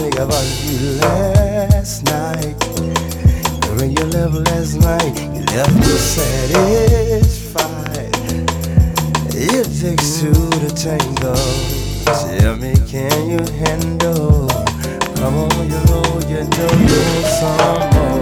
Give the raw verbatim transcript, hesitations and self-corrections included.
think about you last night. When you left last night, you left me satisfied. It takes two to tango. Tell me, can you handle? Come on, you know you know you want some more.